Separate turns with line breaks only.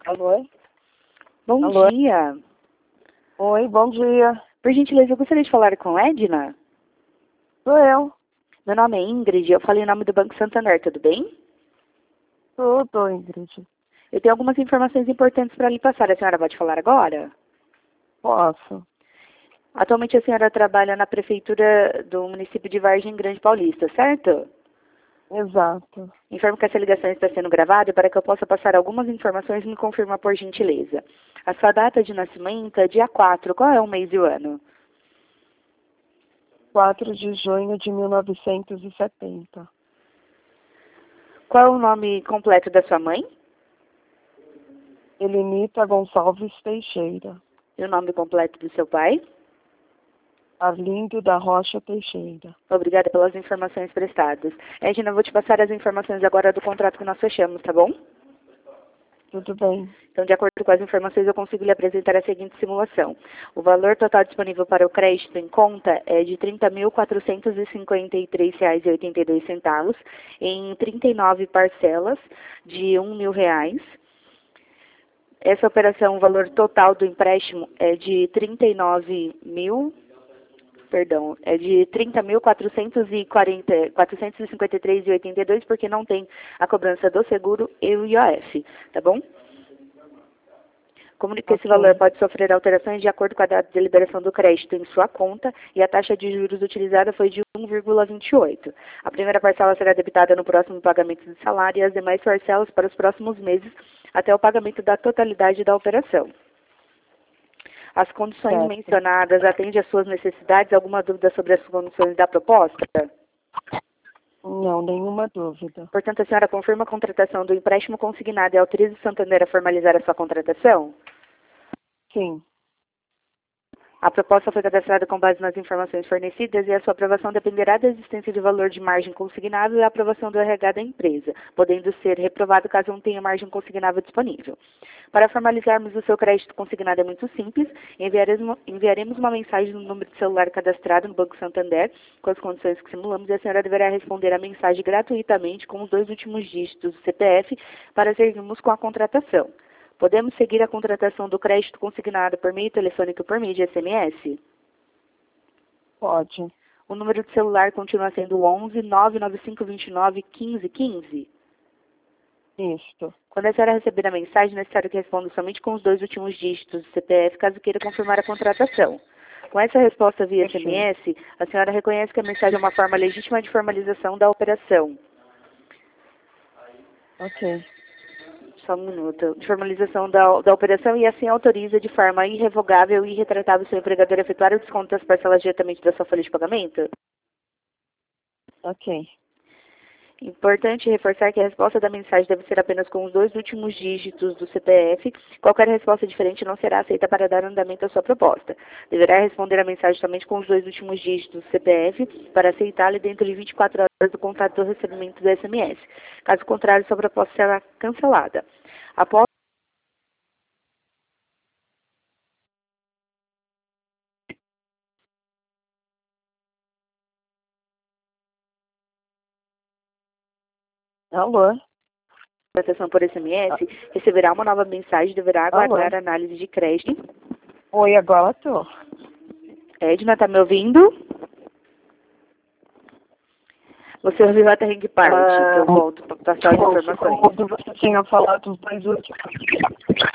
Alô?
Bom
Alô?
dia.
Oi, bom dia.
Por gentileza, eu gostaria de falar com Edna.
Sou eu.
Meu nome é Ingrid, eu falei em nome do Banco Santander, tudo bem?
Tudo, Ingrid.
Eu tenho algumas informações importantes para lhe passar. A senhora pode falar agora?
Posso?
Atualmente a senhora trabalha na prefeitura do município de Vargem Grande Paulista, certo?
Exato.
Informo que essa ligação está sendo gravada para que eu possa passar algumas informações e me confirmar por gentileza. A sua data de nascimento é dia 4. Qual é o mês e o ano?
4 de junho de 1970.
Qual é o nome completo da sua mãe?
Elenita Gonçalves Teixeira.
E o nome completo do seu pai?
Arlindo da Rocha Teixeira.
Obrigada pelas informações prestadas. Edna, eu vou te passar as informações agora do contrato que nós fechamos, tá bom?
Tudo bem.
Então, de acordo com as informações, eu consigo lhe apresentar a seguinte simulação. O valor total disponível para o crédito em conta é de R$ 30.453,82 em 39 parcelas de R$ 1.000. Essa operação, o valor total do empréstimo é de R$ 30.453,82, porque não tem a cobrança do seguro e o IOF, tá bom? Comunique que esse valor pode sofrer alterações de acordo com a data de liberação do crédito em sua conta e a taxa de juros utilizada foi de 1,28. A primeira parcela será debitada no próximo pagamento do salário e as demais parcelas para os próximos meses até o pagamento da totalidade da operação. As condições mencionadas atendem às suas necessidades? Alguma dúvida sobre as condições da proposta?
Não, nenhuma dúvida.
Portanto, a senhora confirma a contratação do empréstimo consignado e autoriza o Santander a formalizar a sua contratação?
Sim.
A proposta foi cadastrada com base nas informações fornecidas e a sua aprovação dependerá da existência de valor de margem consignável e a aprovação do RH da empresa, podendo ser reprovado caso não tenha margem consignável disponível. Para formalizarmos o seu crédito consignado é muito simples, enviaremos uma mensagem no número de celular cadastrado no Banco Santander com as condições que simulamos e a senhora deverá responder a mensagem gratuitamente com os 2 últimos dígitos do CPF para seguirmos com a contratação. Podemos seguir a contratação do crédito consignado por meio telefônico e por meio de SMS?
Pode.
O número de celular continua sendo 11 99529 1515?
Isto.
Quando a senhora receber a mensagem, é necessário que responda somente com os 2 últimos dígitos do CPF, caso queira confirmar a contratação. Com essa resposta via SMS, a senhora reconhece que a mensagem é uma forma legítima de formalização da operação.
Ok.
Só um minuto. De formalização da operação e assim autoriza de forma irrevogável e irretratável o seu empregador a efetuar o desconto das parcelas diretamente da sua folha de pagamento?
Ok.
Importante reforçar que a resposta da mensagem deve ser apenas com os 2 últimos dígitos do CPF. Qualquer resposta diferente não será aceita para dar andamento à sua proposta. Deverá responder a mensagem somente com os 2 últimos dígitos do CPF para aceitá-la dentro de 24 horas do contato do recebimento do SMS. Caso contrário, sua proposta será cancelada. Após
Alô?
a contratação por SMS, receberá uma nova mensagem e deverá aguardar a análise de crédito.
Oi, agora tô.
Edna, tá me ouvindo? Você ouviu até em que parte que eu volto para passar as informações?
Você tinha falado os 2 últimos.